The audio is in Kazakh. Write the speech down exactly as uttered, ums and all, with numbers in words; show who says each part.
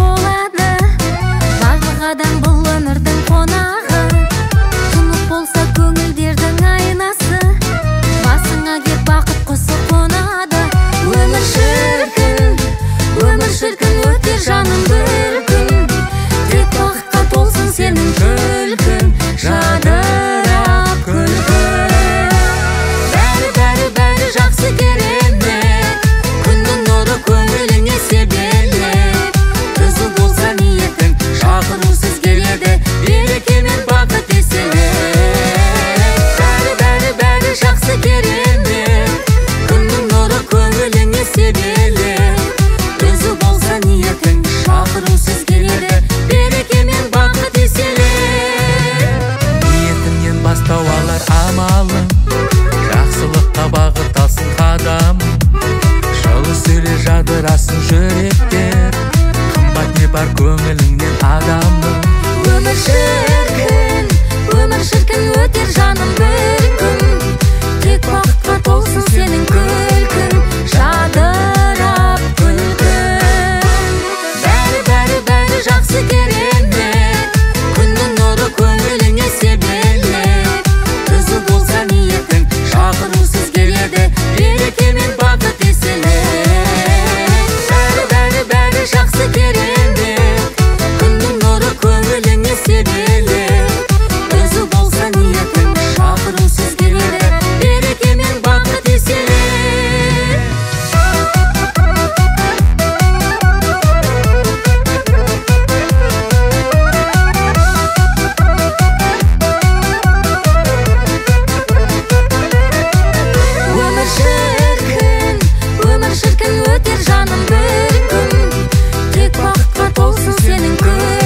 Speaker 1: болады. Барлық адам бұл өмірдің қонағы, тұнық болса көңілдердің айнасы, басыңа кеп бақыт құсы қонады. Өмір шіркін, өмір шіркін, өтер жаным бір күн, тек уақытқа толсын сенің күлкің, жадырап күлкің. Бәрі бәрі бәрі жақсы керемет, күннің нұры көңіліңе себелеп, үзу болса ниетің, шақырусыз келеді, береке мен бақыт еселеп. Бәрі бәрі бәрі жақсы керемет, күннің нұры көңіліңе себелеп, үзу болса ниетің, шақырусыз келеді, береке мен бақыт еселеп.
Speaker 2: Ниетіңнен бастау алар амалың, жақсылыққа бағыт алсын қадамың, жылы сөйле жадырасын жүректер, қымбат не бар көңіліңнен адамның.
Speaker 1: Өмір шіркін, өмір шіркін, өтер жаным бір күн, тек уақытқа толсын сенің күлкің, жадырап күлкің. Бәрі бәрі бәрі жақсы керемет, күннің нұры көңіліңе себелеп, үзу болса ниетің, шақырусыз келеді, береке мен бақыт еселеп. Бәрі бәрі бәрі жақсы керемет, күннің нұры көңіліңе себелеп, үзу болса ниетің, шақырусыз келеді, береке мен бақыт еселеп. Өмір шіркін, өмір шіркін, өтер жаным бір күн, тек уақытқа толсын сенің күн.